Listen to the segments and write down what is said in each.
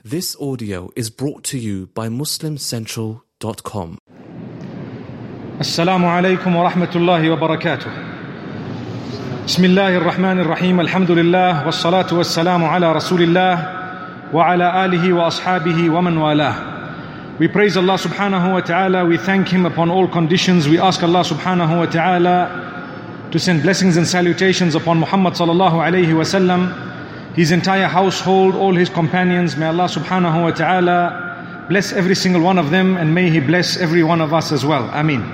This audio is brought to you by MuslimCentral.com. Assalamu alaikum wa rahmatullahi wa barakatuh. Bismillahir Rahmanir Rahim. Alhamdulillah wassalatu wassalamu ala Rasulillah wa ala alihi wa ashabihi wa man walah. We praise Allah subhanahu wa ta'ala. We thank Him upon all conditions. We ask Allah subhanahu wa ta'ala to send blessings and salutations upon Muhammad sallallahu alayhi wa sallam, his entire household, all his companions. May Allah subhanahu wa ta'ala bless every single one of them, and may He bless every one of us as well. Ameen.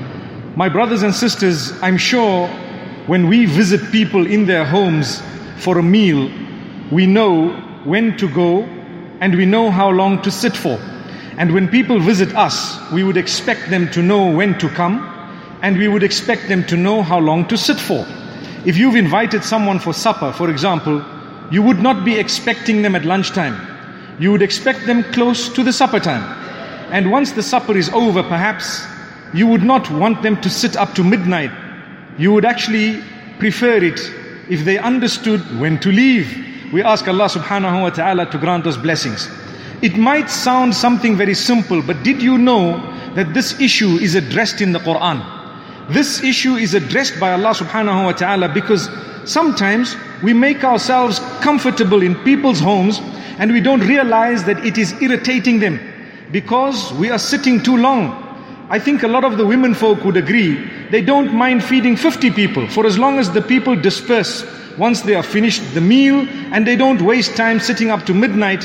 My brothers and sisters, I'm sure when we visit people in their homes for a meal, we know when to go and we know how long to sit for. And when people visit us, we would expect them to know when to come, and we would expect them to know how long to sit for. If you've invited someone for supper, for example, you would not be expecting them at lunchtime. You would expect them close to the supper time. And once the supper is over, perhaps, you would not want them to sit up to midnight. You would actually prefer it if they understood when to leave. We ask Allah subhanahu wa ta'ala to grant us blessings. It might sound something very simple, but did you know that this issue is addressed in the Quran? This issue is addressed by Allah subhanahu wa ta'ala because sometimes we make ourselves comfortable in people's homes and we don't realize that it is irritating them because we are sitting too long. I think a lot of the women folk would agree, they don't mind feeding 50 people for as long as the people disperse once they are finished the meal, and they don't waste time sitting up to midnight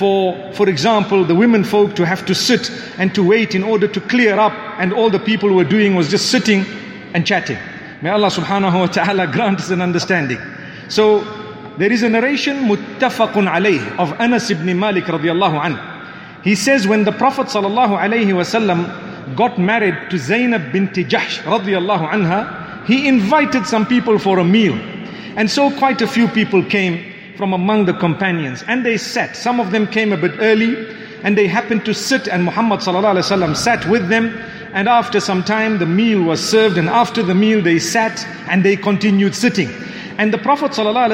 for example, the women folk to have to sit and to wait in order to clear up, and all the people were doing was just sitting and chatting. May Allah subhanahu wa ta'ala grant us an understanding. So there is a narration muttafaqun alayh of Anas ibn Malik radiallahu anhu. He says when the Prophet sallallahu alayhi wasallam got married to Zainab binti Jahsh radiallahu anha, he invited some people for a meal. And so quite a few people came from among the companions, and they sat. Some of them came a bit early and they happened to sit, and Muhammad sallallahu alaihi wasallam sat with them. And after some time the meal was served, and after the meal they sat and they continued sitting. And the Prophet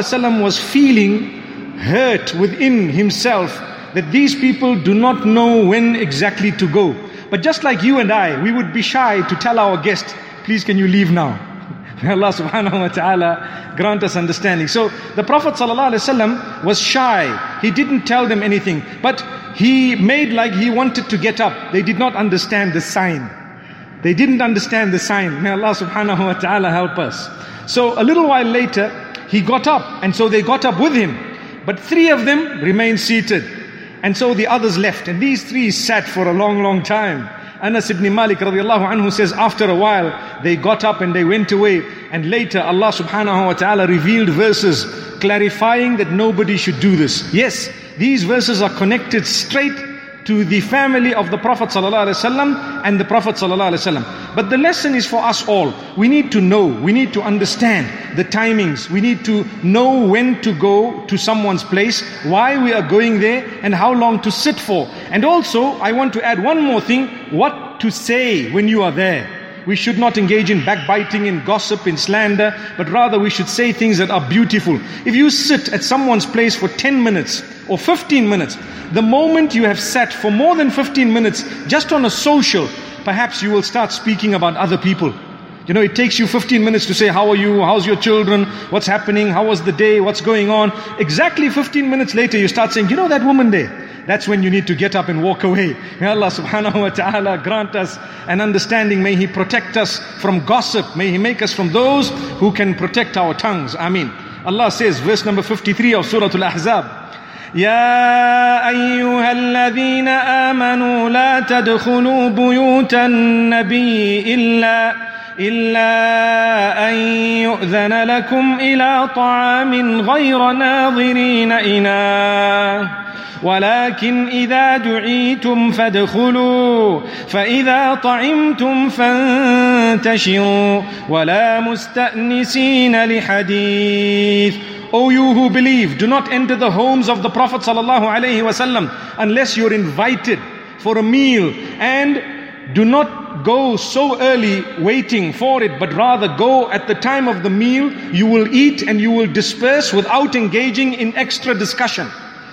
ﷺ was feeling hurt within himself that these people do not know when exactly to go. But just like you and I, we would be shy to tell our guest, please can you leave now? May Allah subhanahu wa ta'ala grant us understanding. So the Prophet ﷺ was shy. He didn't tell them anything, but he made like he wanted to get up. They did not understand the sign. They didn't understand the sign. May Allah subhanahu wa ta'ala help us. So a little while later, he got up, and so they got up with him. But 3 of them remained seated. And so the others left, and these 3 sat for a long, long time. Anas ibn Malik radiallahu anhu says after a while, they got up and they went away. And later Allah subhanahu wa ta'ala revealed verses clarifying that nobody should do this. Yes, these verses are connected straight to the family of the Prophet ﷺ and the Prophet ﷺ. But the lesson is for us all. We need to know, we need to understand the timings. We need to know when to go to someone's place, why we are going there, and how long to sit for. And also, I want to add one more thing, what to say when you are there. We should not engage in backbiting, in gossip, in slander, but rather we should say things that are beautiful. If you sit at someone's place for 10 minutes or 15 minutes, the moment you have sat for more than 15 minutes just on a social, perhaps you will start speaking about other people. You know, it takes you 15 minutes to say, how are you? How's your children? What's happening? How was the day? What's going on? Exactly 15 minutes later, you start saying, you know that woman there? That's when you need to get up and walk away. May Allah subhanahu wa ta'ala grant us an understanding. May He protect us from gossip. May He make us from those who can protect our tongues. Ameen. Allah says, verse number 53 of Surah Al-Ahzab, يا أيها الذين آمنوا لا تدخلوا بيوت النبي إلا أن يؤذن لكم إلى طعام غير ناظرين إناه ولكن إذا دعيتم فادخلوا فإذا طعمتم فانتشروا ولا مستأنسين لحديث. O you who believe, do not enter the homes of the Prophet ﷺ unless you're invited for a meal, and do not go so early waiting for it, but rather go at the time of the meal. You will eat and you will disperse without engaging in extra discussion.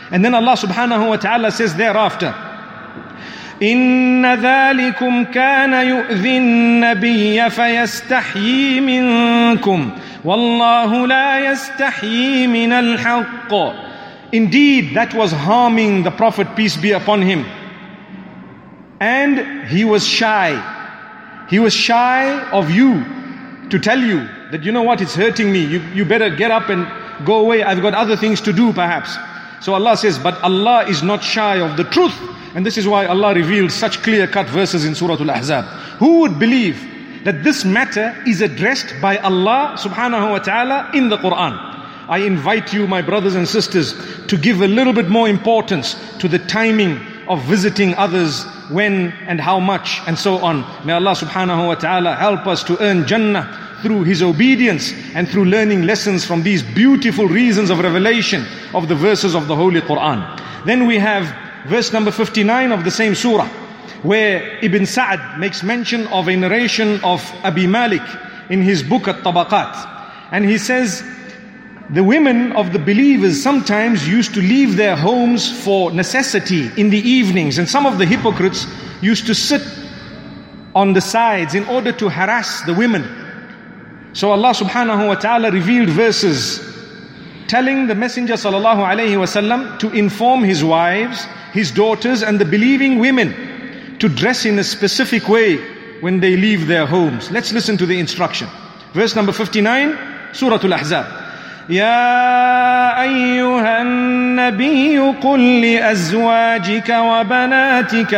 And then Allah subhanahu wa ta'ala says thereafter, إن ذلكم كان يؤذي النبي فيستحيي منكم والله لا يستحيي من الحق. Indeed, that was harming the Prophet, peace be upon him. And he was shy. He was shy of you to tell you that, you know what, it's hurting me. You better get up and go away. I've got other things to do perhaps. So Allah says, but Allah is not shy of the truth. And this is why Allah revealed such clear-cut verses in Surah Al-Ahzab. Who would believe that this matter is addressed by Allah subhanahu wa ta'ala in the Quran? I invite you, my brothers and sisters, to give a little bit more importance to the timing of visiting others, when and how much and so on. May Allah subhanahu wa ta'ala help us to earn Jannah through His obedience and through learning lessons from these beautiful reasons of revelation of the verses of the Holy Quran. Then we have verse number 59 of the same surah, where Ibn Sa'd makes mention of a narration of Abi Malik in his book At-Tabaqat. And he says, the women of the believers sometimes used to leave their homes for necessity in the evenings, and some of the hypocrites used to sit on the sides in order to harass the women. So Allah subhanahu wa ta'ala revealed verses telling the Messenger sallallahu alayhi wasallam to inform his wives, his daughters and the believing women to dress in a specific way when they leave their homes. Let's listen to the instruction. Verse number 59, Surah Al-Ahzab. يا أيها النبي قل لأزواجك وبناتك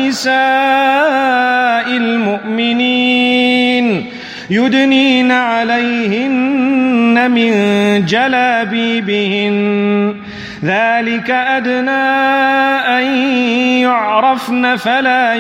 ونساء المؤمنين يدنين عليهن من جلابيبهن ذلك أدنى أن يعرفن فلا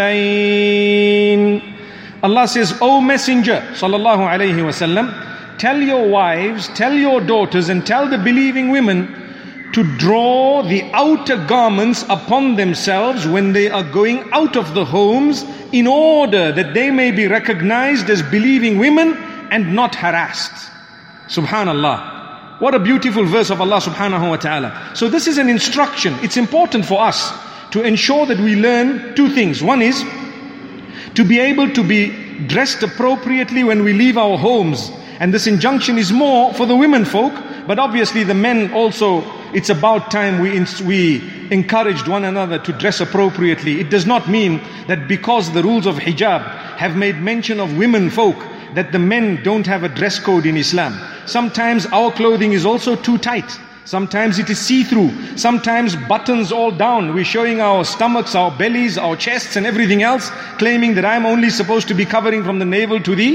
يؤذين. Allah says, O Messenger sallallahu alayhi wasallam, tell your wives, tell your daughters and tell the believing women to draw the outer garments upon themselves when they are going out of the homes, in order that they may be recognized as believing women and not harassed. Subhanallah. What a beautiful verse of Allah subhanahu wa ta'ala. So this is an instruction. It's important for us to ensure that we learn two things. One is to be able to be dressed appropriately when we leave our homes. And this injunction is more for the women folk, but obviously the men also, it's about time we encouraged one another to dress appropriately. It does not mean that because the rules of hijab have made mention of women folk, that the men don't have a dress code in Islam. Sometimes our clothing is also too tight. Sometimes it is see-through. Sometimes buttons all down. We're showing our stomachs, our bellies, our chests and everything else, claiming that I'm only supposed to be covering from the navel to the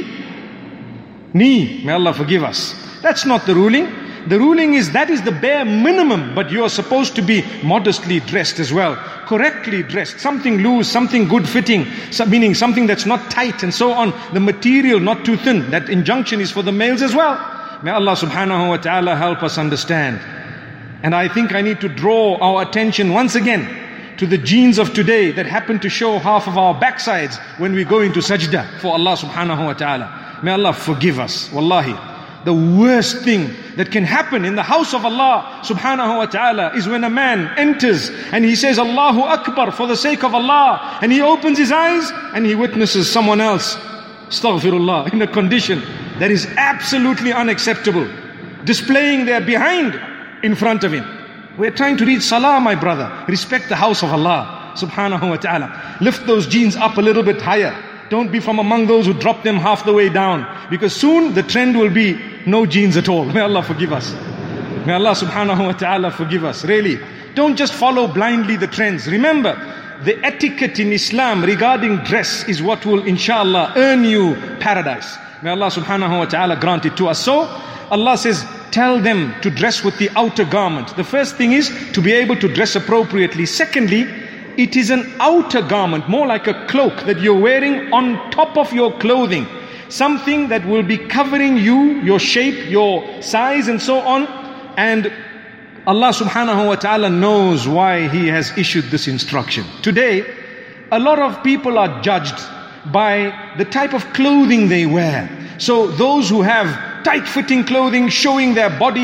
knee. May Allah forgive us. That's not the ruling. The ruling is that is the bare minimum, but you are supposed to be modestly dressed as well, correctly dressed, something loose, something good fitting, meaning something that's not tight and so on, the material not too thin. That injunction is for the males as well. May Allah subhanahu wa ta'ala help us understand. And I think I need to draw our attention once again to the genes of today that happen to show half of our backsides when we go into sajda for Allah subhanahu wa ta'ala. May Allah forgive us. Wallahi, the worst thing that can happen in the house of Allah subhanahu wa ta'ala is when a man enters and he says Allahu Akbar for the sake of Allah, and he opens his eyes and he witnesses someone else, astaghfirullah, in a condition that is absolutely unacceptable, displaying their behind in front of him. We're trying to read salah, my brother. Respect the house of Allah subhanahu wa ta'ala. Lift those jeans up a little bit higher. Don't be from among those who drop them half the way down, because soon the trend will be no jeans at all. May Allah forgive us. May Allah subhanahu wa ta'ala forgive us. Really, don't just follow blindly the trends. Remember, the etiquette in Islam regarding dress is what will inshallah earn you paradise. May Allah subhanahu wa ta'ala grant it to us. So Allah says, tell them to dress with the outer garment. The first thing is to be able to dress appropriately. Secondly, it is an outer garment, more like a cloak that you're wearing on top of your clothing. Something that will be covering you, your shape, your size and so on. And Allah subhanahu wa ta'ala knows why He has issued this instruction. Today, a lot of people are judged by the type of clothing they wear. So those who have tight-fitting clothing showing their bodies,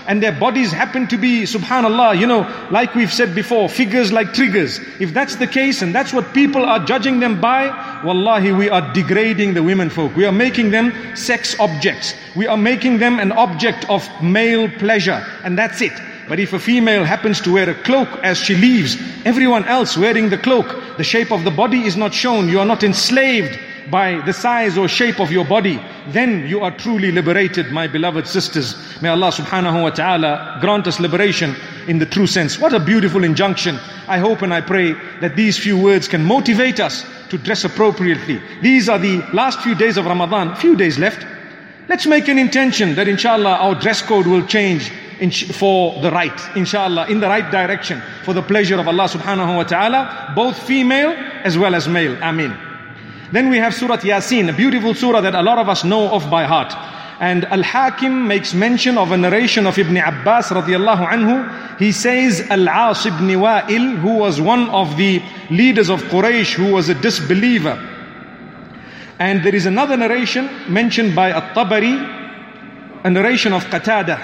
and their bodies happen to be, subhanallah, like we've said before, figures like triggers. If that's the case and that's what people are judging them by, wallahi, we are degrading the women folk. We are making them sex objects. We are making them an object of male pleasure, and that's it. But if a female happens to wear a cloak as she leaves, everyone else wearing the cloak, the shape of the body is not shown. You are not enslaved by the size or shape of your body, then you are truly liberated, my beloved sisters. May Allah subhanahu wa ta'ala grant us liberation in the true sense. What a beautiful injunction. I hope and I pray that these few words can motivate us to dress appropriately. These are the last few days of Ramadan, a few days left. Let's make an intention that inshallah our dress code will change for the right, inshallah, in the right direction, for the pleasure of Allah subhanahu wa ta'ala, both female as well as male. Ameen. Then we have Surah Yasin, a beautiful surah that a lot of us know of by heart. And Al-Hakim makes mention of a narration of Ibn Abbas radiallahu anhu. He says, Al-As ibn Wa'il, who was one of the leaders of Quraysh, who was a disbeliever. And there is another narration mentioned by At-Tabari, a narration of Qatada.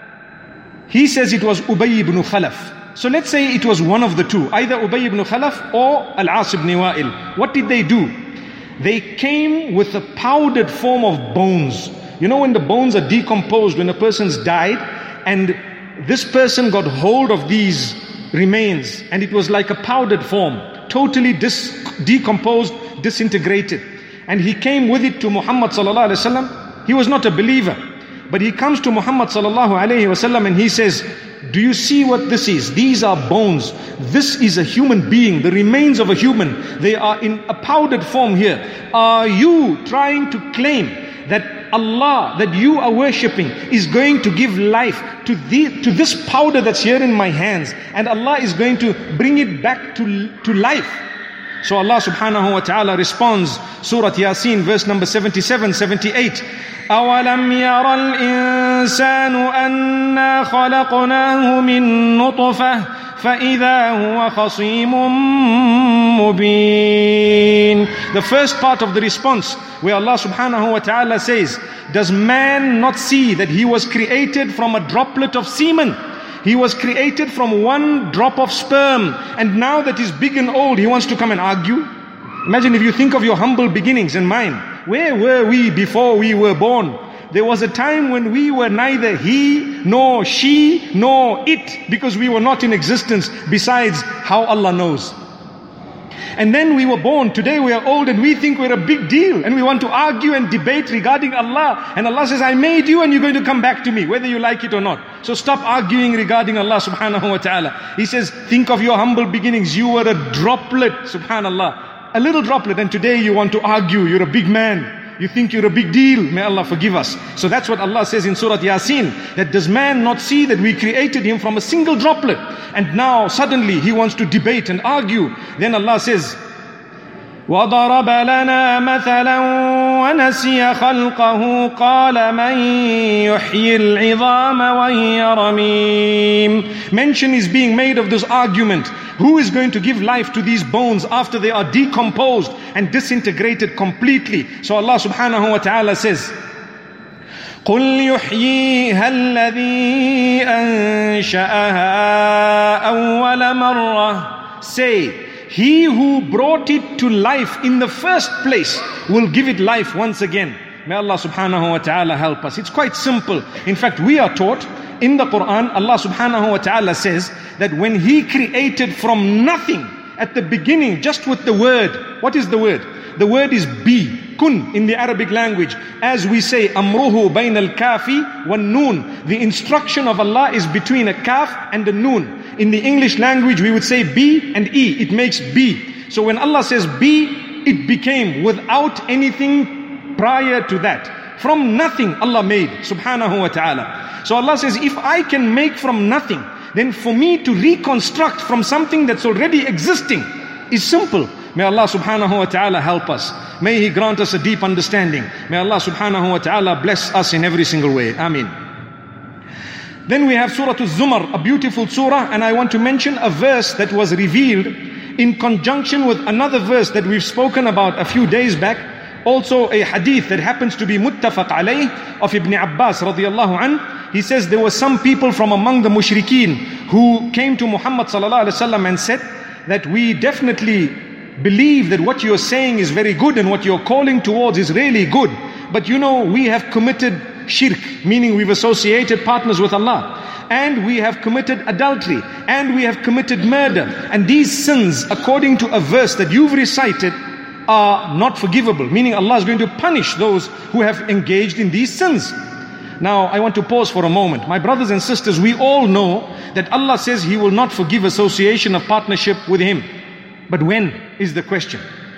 He says it was Ubay ibn Khalaf. So let's say it was one of the two, either Ubay ibn Khalaf or Al-As ibn Wa'il. What did they do? They came with a powdered form of bones. You know when the bones are decomposed, when a person's died, and this person got hold of these remains, and it was like a powdered form, totally decomposed, disintegrated. And he came with it to Muhammad sallallahu alaihi wasallam. He was not a believer, but he comes to Muhammad sallallahu alaihi wasallam and he says, do you see what this is? These are bones. This is a human being, the remains of a human. They are in a powdered form here. Are you trying to claim that Allah, that you are worshipping, is going to give life to this powder that's here in my hands, and Allah is going to bring it back to life? So Allah subhanahu wa ta'ala responds, Surah Yasin, verse number 77, 78. أَوَلَمْ يَرَ الْإِنسَانُ أَنَّا خَلَقْنَاهُ مِن نُطْفَةٍ فَإِذَا هُوَ خَصِيمٌ مُبِينٌ. The first part of the response, where Allah subhanahu wa ta'ala says, does man not see that he was created from a droplet of semen? He was created from one drop of sperm, and now that he's big and old, he wants to come and argue? Imagine if you think of your humble beginnings and mine. Where were we before we were born? There was a time when we were neither he, nor she, nor it, because we were not in existence, besides how Allah knows. And then we were born. Today we are old and we think we're a big deal, and we want to argue and debate regarding Allah. And Allah says, I made you and you're going to come back to me, whether you like it or not. So stop arguing regarding Allah subhanahu wa ta'ala. He says, think of your humble beginnings. You were a droplet, subhanallah. A little droplet, and today you want to argue. You're a big man. You think you're a big deal. May Allah forgive us. So that's what Allah says in Surah Yasin, that does man not see that we created him from a single droplet, and now suddenly he wants to debate and argue. Then Allah says, وَضَرَبَ لَنَا مَثَلًا وَنَسِيَ خَلْقَهُ قَالَ مَنْ يُحْيِي الْعِظَامَ وَهِيَ رَمِيمٌ. Mention is being made of this argument. Who is going to give life to these bones after they are decomposed and disintegrated completely? So Allah subhanahu wa ta'ala says, قُلْ يُحْيِيهَا الَّذِي أَنْشَأَهَا أَوَّلَ مَرَّةٍ. Say, he who brought it to life in the first place will give it life once again. May Allah subhanahu wa ta'ala help us. It's quite simple. In fact, we are taught in the Quran, Allah subhanahu wa ta'ala says that when He created from nothing at the beginning, just with the word. What is the word? The word is be, kun in the Arabic language. As we say, amruhu bayn al-kafi wan noon. The instruction of Allah is between a kaf and a noon. In the English language, we would say be and e. It makes be. So when Allah says be, it became without anything prior to that. From nothing Allah made, subhanahu wa ta'ala. So Allah says, if I can make from nothing, then for me to reconstruct from something that's already existing is simple. May Allah subhanahu wa ta'ala help us. May He grant us a deep understanding. May Allah subhanahu wa ta'ala bless us in every single way. Ameen. Then we have Surah Al-Zumar, a beautiful surah, and I want to mention a verse that was revealed in conjunction with another verse that we've spoken about a few days back, Also a hadith that happens to be muttafaq alayh of Ibn Abbas radiyallahu anh. He says there were some people from among the mushrikeen who came to Muhammad sallallahu alaihi wasallam and said that we definitely believe that what you're saying is very good and what you're calling towards is really good. But you know, we have committed shirk, meaning we've associated partners with Allah. And we have committed adultery. And we have committed murder. And these sins, according to a verse that you've recited, are not forgivable. Meaning Allah is going to punish those who have engaged in these sins. Now, I want to pause for a moment. My brothers and sisters, we all know that Allah says He will not forgive association of partnership with Him. But when is the question?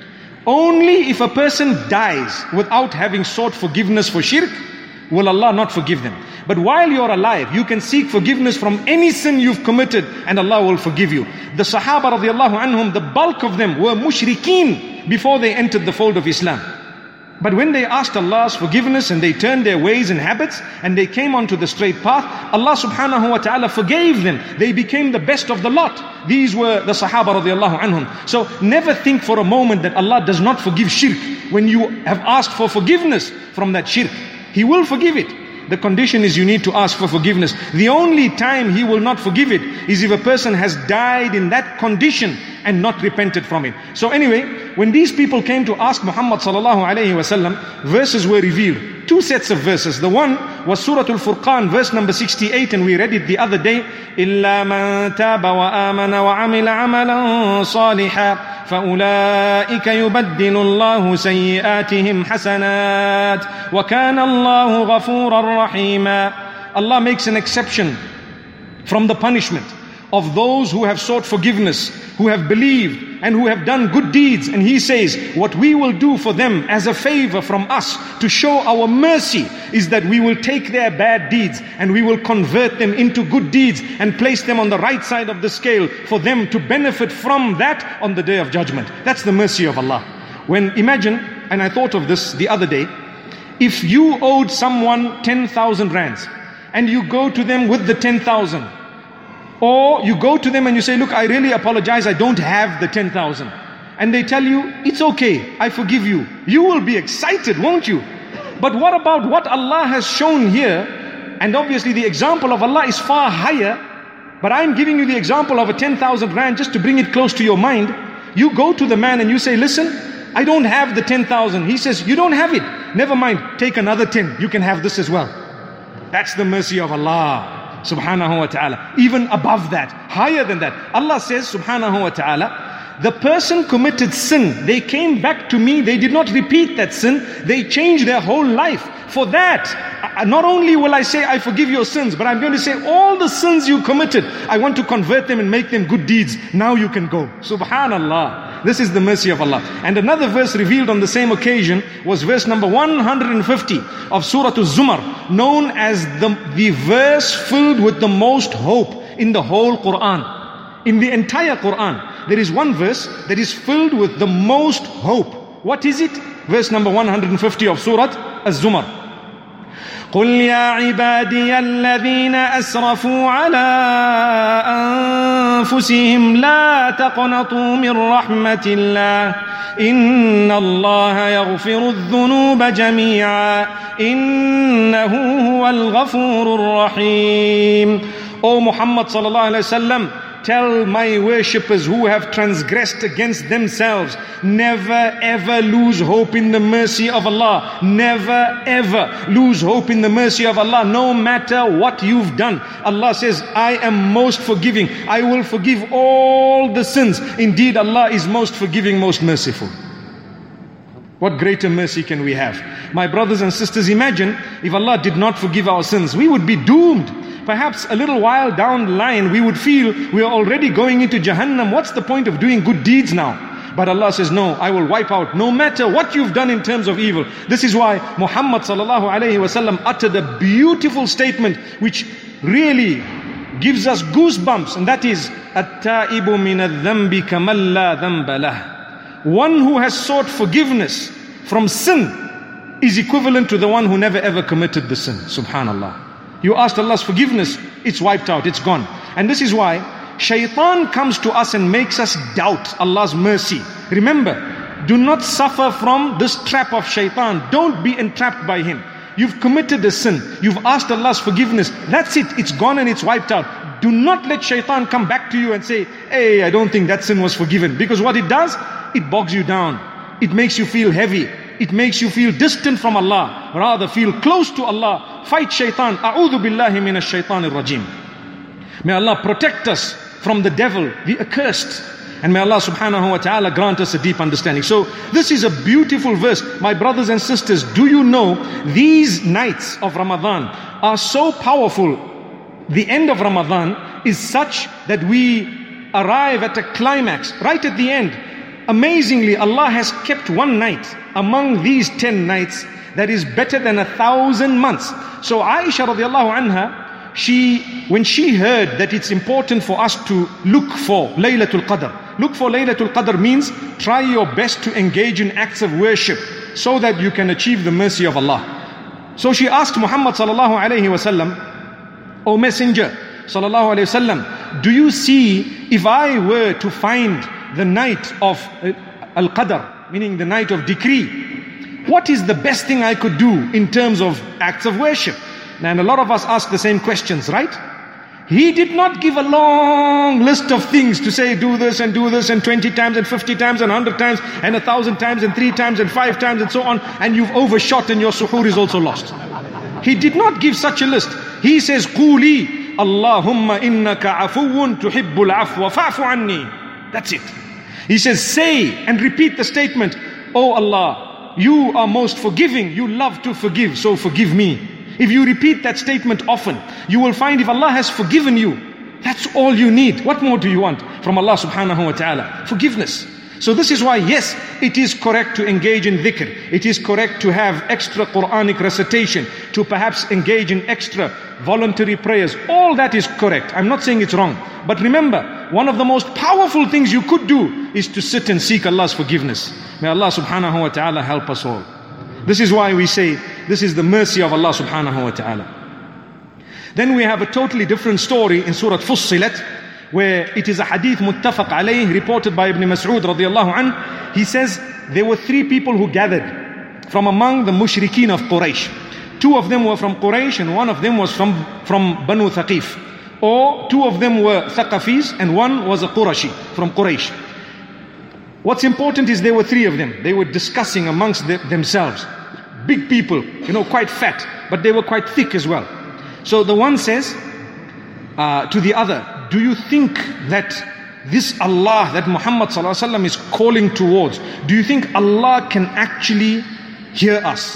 Only if a person dies without having sought forgiveness for shirk, will Allah not forgive them. But while you're alive, you can seek forgiveness from any sin you've committed and Allah will forgive you. The Sahaba radiallahu anhum, the bulk of them were mushrikeen before they entered the fold of Islam. But when they asked Allah's forgiveness and they turned their ways and habits and they came onto the straight path, Allah subhanahu wa ta'ala forgave them. They became the best of the lot. These were the Sahaba radiallahu anhum. So never think for a moment that Allah does not forgive shirk when you have asked for forgiveness from that shirk. He will forgive it. The condition is you need to ask for forgiveness. The only time He will not forgive it is if a person has died in that condition and not repented from it. So anyway, when these people came to ask Muhammad sallallahu alayhi wasallam, verses were revealed. Two sets of verses. The one was Surah Al-Furqan, verse number 68, and we read it the other day. إِلَّا مَنْ تَابَ وَآمَنَ وَعَمِلَ عَمَلًا صَالِحًا فَأُولَٰئِكَ يُبَدِّلُ اللَّهُ سَيِّئَاتِهِمْ حَسَنَاتٍ وَكَانَ اللَّهُ غَفُورًا رَحِيمًا. Allah makes an exception from the punishment of those who have sought forgiveness, who have believed and who have done good deeds. And He says, what we will do for them as a favor from us to show our mercy is that we will take their bad deeds and we will convert them into good deeds and place them on the right side of the scale for them to benefit from that on the Day of Judgment. That's the mercy of Allah. When imagine, and I thought of this the other day, if you owed someone 10,000 rands and you go to them with the 10,000, or you go to them and you say, look, I really apologize, I don't have the 10,000. And they tell you, it's okay, I forgive you. You will be excited, won't you? But what about what Allah has shown here? And obviously the example of Allah is far higher. But I'm giving you the example of a 10,000 rand just to bring it close to your mind. You go to the man and you say, listen, I don't have the 10,000. He says, you don't have it. Never mind, take another 10. You can have this as well. That's the mercy of Allah subhanahu wa ta'ala. Even above that, higher than that, Allah says subhanahu wa ta'ala, the person committed sin, they came back to me, they did not repeat that sin, they changed their whole life. For that, not only will I say I forgive your sins, but I'm going to say all the sins you committed, I want to convert them and make them good deeds. Now you can go. Subhanallah. This is the mercy of Allah. And another verse revealed on the same occasion was verse number 150 of Surah Al-Zumar, known as the verse filled with the most hope in the whole Quran. In the entire Quran, there is one verse that is filled with the most hope. What is it? Verse number 150 of Surah Al-Zumar. قل يا عبادي الذين أسرفوا على أنفسهم لا تقنطوا من رحمة الله إن الله يغفر الذنوب جميعا إنه هو الغفور الرحيم. O Muhammad sallallahu alayhi wa sallam, tell my worshippers who have transgressed against themselves, never ever lose hope in the mercy of Allah. Never ever lose hope in the mercy of Allah, no matter what you've done. Allah says, I am most forgiving. I will forgive all the sins. Indeed, Allah is most forgiving, most merciful. What greater mercy can we have? My brothers and sisters, imagine if Allah did not forgive our sins, we would be doomed. Perhaps a little while down the line, we would feel we are already going into Jahannam. What's the point of doing good deeds now? But Allah says, no, I will wipe out no matter what you've done in terms of evil. This is why Muhammad sallallahu alayhi wa sallam uttered a beautiful statement which really gives us goosebumps, and that is, التائب من الذنب كمن لا ذنب له. One who has sought forgiveness from sin is equivalent to the one who never ever committed the sin. Subhanallah. You asked Allah's forgiveness, it's wiped out, it's gone. And this is why shaitan comes to us and makes us doubt Allah's mercy. Remember, Do not suffer from this trap of shaitan. Don't be entrapped by him. You've committed a sin. You've asked Allah's forgiveness. That's it. It's gone and it's wiped out. Do not let shaitan come back to you and say, hey, I don't think that sin was forgiven. Because what it does, it bogs you down. It makes you feel heavy. It makes you feel distant from Allah. Rather feel close to Allah. Fight shaitan. A'udhu billahi minash shaitanir rajim. May Allah protect us from the devil, the accursed. And may Allah subhanahu wa ta'ala grant us a deep understanding. So this is a beautiful verse. My brothers and sisters, do you know these nights of Ramadan are so powerful? The end of Ramadan is such that we arrive at a climax right at the end. Amazingly, Allah has kept one night among these 10 nights that is better than 1,000 months. So Aisha radiallahu anha, when she heard that it's important for us to look for Laylatul Qadr. Look for Laylatul Qadr means try your best to engage in acts of worship so that you can achieve the mercy of Allah. So she asked Muhammad sallallahu alayhi wasallam, O Messenger sallallahu alayhi wasallam, do you see if I were to find the night of Al-Qadr, meaning the night of decree, what is the best thing I could do in terms of acts of worship? And a lot of us ask the same questions, right? He did not give a long list of things to say do this and 20 times and 50 times and 100 times and 1,000 times and 3 times and 5 times and so on, and you've overshot and your suhoor is also lost. He did not give such a list. He says, Quli Allahumma innaka afuwun tuhibbul afwa fa'fu anni. That's it. He says, say and repeat the statement, Oh Allah, you are most forgiving, you love to forgive, so forgive me. If you repeat that statement often, you will find if Allah has forgiven you, that's all you need. What more do you want from Allah subhanahu wa ta'ala? Forgiveness. So this is why, yes, it is correct to engage in dhikr. It is correct to have extra Quranic recitation, to perhaps engage in extra voluntary prayers. All that is correct. I'm not saying it's wrong. But remember, one of the most powerful things you could do is to sit and seek Allah's forgiveness. May Allah subhanahu wa ta'ala help us all. This is why we say, this is the mercy of Allah subhanahu wa ta'ala. Then we have a totally different story in Surah Fussilat, where it is a hadith muttafaq alayh, reported by Ibn Mas'ud radiyallahu anh. He says, there were 3 people who gathered from among the mushrikeen of Quraysh. 2 of them were from Quraysh and 1 of them was from Banu Thaqif. Or 2 of them were Thaqafis and 1 was a Qurashi from Quraysh. What's important is there were 3 of them. They were discussing amongst themselves. Big people, quite fat, but they were quite thick as well. So the one says to the other, do you think that this Allah that Muhammad sallallahu alaihi wasallam is calling towards, do you think Allah can actually hear us?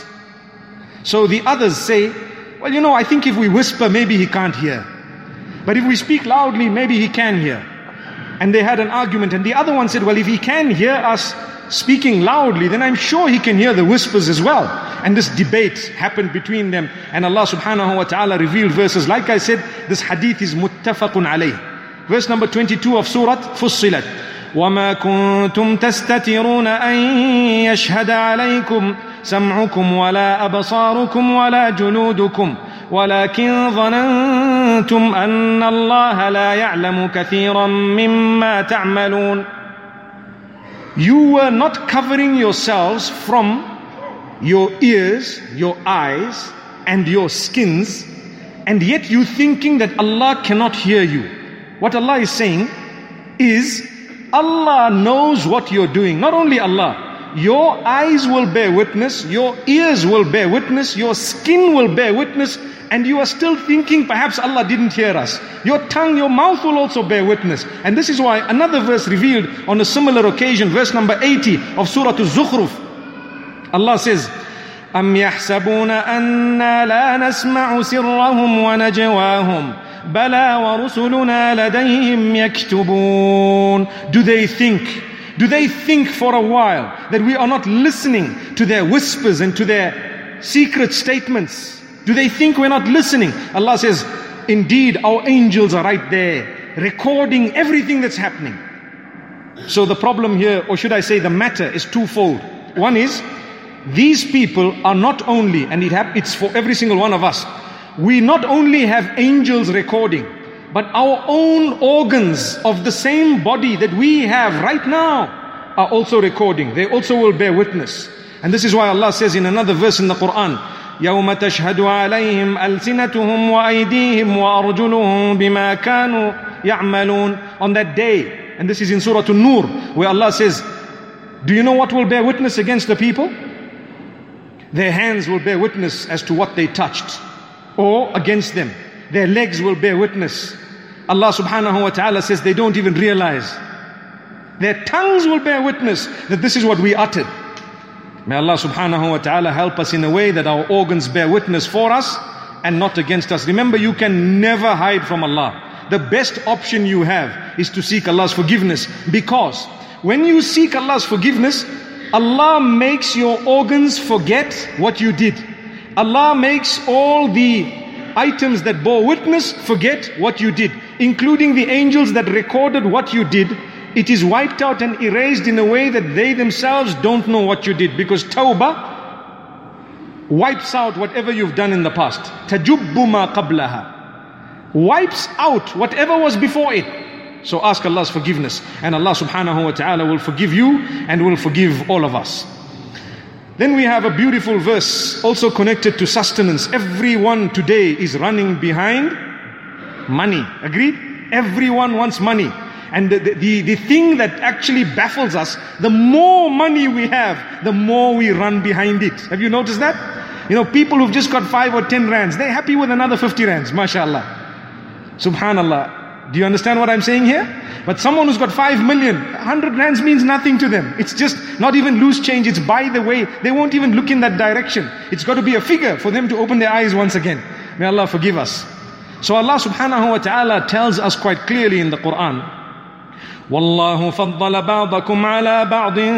So the others say, well, I think if we whisper, maybe he can't hear. But if we speak loudly, maybe he can hear. And they had an argument, and the other one said, well, if he can hear us speaking loudly, then I'm sure he can hear the whispers as well. And this debate happened between them, and Allah subhanahu wa ta'ala revealed verses. Like I said, this hadith is muttafaqun alayh. Verse number 22 of Surah Fussilat. وَمَا كُنْتُمْ تَسْتَتِرُونَ أَن يَشْهَدَ عَلَيْكُمْ سَمْعُكُمْ وَلَا أَبْصَارُكُمْ وَلَا جُلُودُكُمْ وَلَكِنْ ظَنَنْتُمْ أَنَّ اللَّهَ لَا يَعْلَمُ كَثِيرًا مِمَّا تَعْمَلُونَ. You were not covering yourselves from your ears, your eyes, and your skins, and yet you thinking that Allah cannot hear you. What Allah is saying is, Allah knows what you're doing. Not only Allah, your eyes will bear witness, your ears will bear witness, your skin will bear witness, and you are still thinking perhaps Allah didn't hear us. Your tongue, your mouth will also bear witness. And this is why another verse revealed on a similar occasion, verse number 80 of Surah Al-Zukhruf. Allah says, أَمْ يَحْسَبُونَ أَنَّا لَا نَسْمَعُ سِرَّهُمْ وَنَجْوَاهُمْ بَلَى وَرُسُلُنَا لَدَيْهِمْ يَكْتُبُونَ. Do they think for a while that we are not listening to their whispers and to their secret statements? Do they think we're not listening? Allah says, indeed, our angels are right there, recording everything that's happening. So the problem here, or should I say the matter, is twofold. One is, these people are not only, and it's for every single one of us, we not only have angels recording, but our own organs of the same body that we have right now, are also recording. They also will bear witness. And this is why Allah says in another verse in the Quran, يَوْمَ تَشْهَدُ عَلَيْهِمْ أَلْسِنَتُهُمْ وَأَيْدِيهِمْ وَأَرْجُلُهُمْ بِمَا كَانُوا يَعْمَلُونَ. On that day, and this is in Surah An-Nur, where Allah says, do you know what will bear witness against the people? Their hands will bear witness as to what they touched, or against them. Their legs will bear witness. Allah subhanahu wa ta'ala says they don't even realize. Their tongues will bear witness that this is what we uttered. May Allah subhanahu wa ta'ala help us in a way that our organs bear witness for us and not against us. Remember, you can never hide from Allah. The best option you have is to seek Allah's forgiveness, because when you seek Allah's forgiveness, Allah makes your organs forget what you did. Allah makes all the items that bore witness forget what you did, including the angels that recorded what you did. It is wiped out and erased in a way that they themselves don't know what you did, because Tawbah wipes out whatever you've done in the past. تَجُبُّ مَا قَبْلَهَا, wipes out whatever was before it. So ask Allah's forgiveness, and Allah subhanahu wa ta'ala will forgive you and will forgive all of us. Then we have a beautiful verse also connected to sustenance. Everyone today is running behind money. Agreed? Everyone wants money. And the thing that actually baffles us, the more money we have, the more we run behind it. Have you noticed that? You know, people who've just got 5 or 10 rands, they're happy with another 50 rands, mashallah. Subhanallah. Do you understand what I'm saying here? But someone who's got 5 million, 100 rands means nothing to them. It's just not even loose change, it's by the way. They won't even look in that direction. It's got to be a figure for them to open their eyes once again. May Allah forgive us. So Allah subhanahu wa ta'ala tells us quite clearly in the Quran, وَاللَّهُ فَضَّلَ بَعْضَكُمْ عَلَى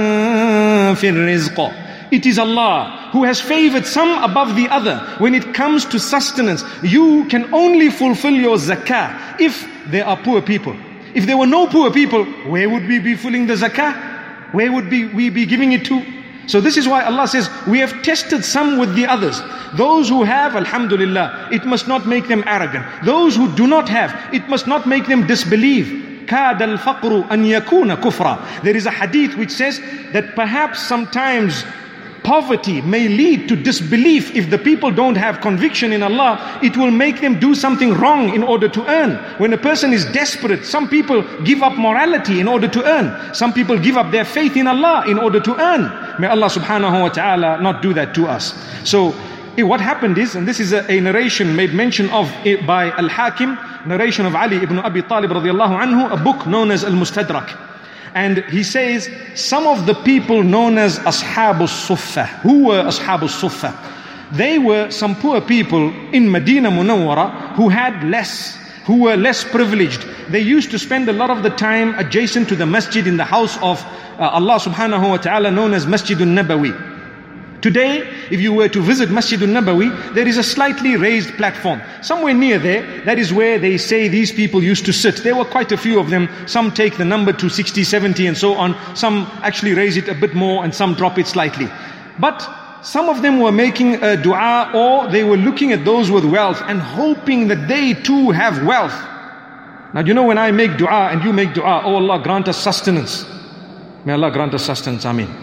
بَعْضٍ فِي الرِّزْقِ. It is Allah who has favored some above the other when it comes to sustenance. You can only fulfill your zakah if there are poor people. If there were no poor people, where would we be filling the zakah? Where would we be giving it to? So this is why Allah says, we have tested some with the others. Those who have, alhamdulillah, it must not make them arrogant. Those who do not have, it must not make them disbelieve. كَادَ الْفَقْرُ أَنْ يَكُونَ كُفْرًا. There is a hadith which says that perhaps sometimes poverty may lead to disbelief. If the people don't have conviction in Allah, it will make them do something wrong in order to earn. When a person is desperate, some people give up morality in order to earn. Some people give up their faith in Allah in order to earn. May Allah subhanahu wa ta'ala not do that to us. So what happened is, and this is a narration made mention of by Al-Hakim, narration of Ali ibn Abi Talib radiallahu anhu, a book known as Al-Mustadrak. And he says, some of the people known as Ashab al-Suffah. Who were Ashab al-Suffah? They were some poor people in Medina Munawwara who had less, who were less privileged. They used to spend a lot of the time adjacent to the masjid in the house of Allah subhanahu wa ta'ala, known as Masjidun Nabawi. Today, if you were to visit Masjidun Nabawi, there is a slightly raised platform. Somewhere near there, that is where they say these people used to sit. There were quite a few of them. Some take the number to 60, 70 and so on. Some actually raise it a bit more and some drop it slightly. But some of them were making a dua, or they were looking at those with wealth and hoping that they too have wealth. Now, you know, when I make dua and you make dua, oh Allah, grant us sustenance. May Allah grant us sustenance, Ameen.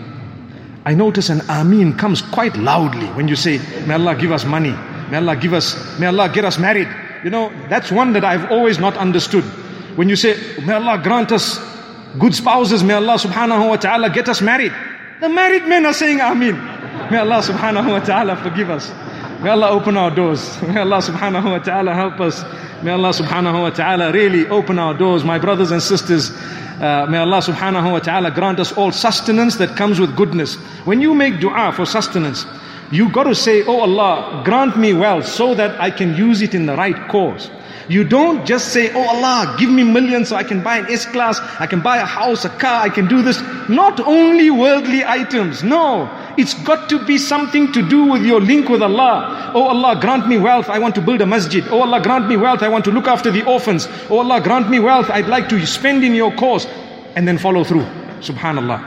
I notice an Ameen comes quite loudly when you say, may Allah give us money. May Allah get us married. You know, that's one that I've always not understood. When you say, may Allah grant us good spouses, may Allah subhanahu wa ta'ala get us married. The married men are saying Ameen. May Allah subhanahu wa ta'ala forgive us. May Allah open our doors. May Allah subhanahu wa ta'ala help us. May Allah subhanahu wa ta'ala really open our doors. My brothers and sisters, may Allah subhanahu wa ta'ala grant us all sustenance that comes with goodness. When you make dua for sustenance, you got to say, oh Allah, grant me wealth so that I can use it in the right cause. You don't just say, oh Allah, give me millions so I can buy an S-Class, I can buy a house, a car, I can do this. Not only worldly items, no. It's got to be something to do with your link with Allah. Oh Allah, grant me wealth, I want to build a masjid. Oh Allah, grant me wealth, I want to look after the orphans. Oh Allah, grant me wealth, I'd like to spend in your cause. And then follow through. Subhanallah.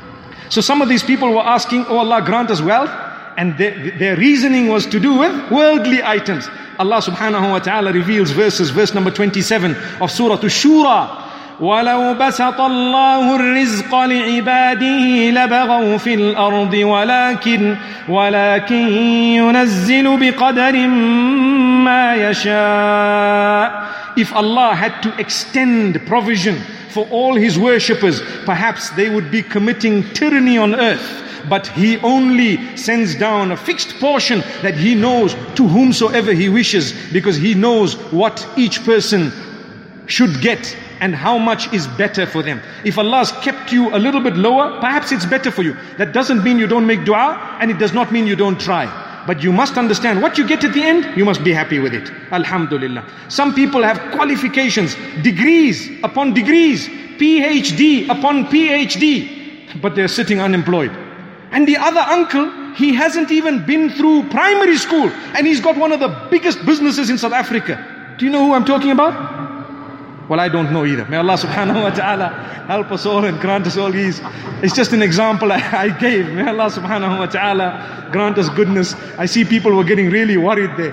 So some of these people were asking, oh Allah, grant us wealth. And their reasoning was to do with worldly items. Allah subhanahu wa ta'ala reveals verses, verse number 27 of Surah Ash-Shura. وَلَوْ بَسَطَ اللَّهُ الرِّزْقَ لِعِبَادِهِ لَبَغَوْا فِي الْأَرْضِ وَلَكِنْ يُنَزِّلُ بِقَدَرٍ مَا يَشَاءُ. If Allah had to extend provision for all His worshippers, perhaps they would be committing tyranny on earth. But He only sends down a fixed portion that He knows to whomsoever He wishes, because He knows what each person should get and how much is better for them. If Allah's kept you a little bit lower, perhaps it's better for you. That doesn't mean you don't make dua, and it does not mean you don't try. But you must understand, what you get at the end, you must be happy with it. Alhamdulillah. Some people have qualifications, degrees upon degrees, PhD upon PhD, but they're sitting unemployed. And the other uncle, he hasn't even been through primary school, and he's got one of the biggest businesses in South Africa. Do you know who I'm talking about? Well, I don't know either. May Allah subhanahu wa ta'ala help us all and grant us all ease. It's just an example I gave. May Allah subhanahu wa ta'ala grant us goodness. I see people were getting really worried there.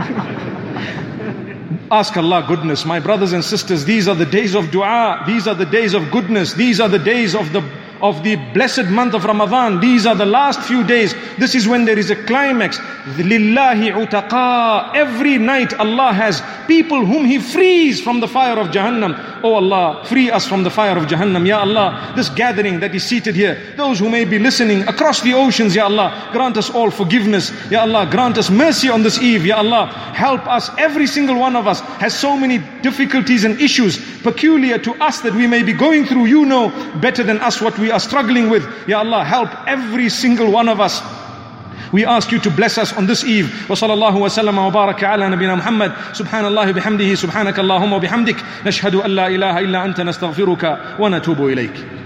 Ask Allah goodness. My brothers and sisters, these are the days of dua. These are the days of goodness. These are the days of the blessed month of Ramadan. These are the last few days. This is when there is a climax. Lillahi utaqa. Every night Allah has people whom He frees from the fire of Jahannam. Oh Allah, free us from the fire of Jahannam. Ya Allah, this gathering that is seated here, those who may be listening across the oceans, Ya Allah, grant us all forgiveness. Ya Allah, grant us mercy on this eve. Ya Allah, help us. Every single one of us has so many difficulties and issues peculiar to us that we may be going through. You know better than us what we are struggling with. Ya Allah, help every single one of us. We ask you to bless us on this eve. Wa sallallahu wa sallama wa baraka ala nabina Muhammad. Subhanallahi bihamdihi, subhanakallahumma wa bihamdik. Nashhadu an la ilaha illa anta nastaghfiruka wa natubu ilayk.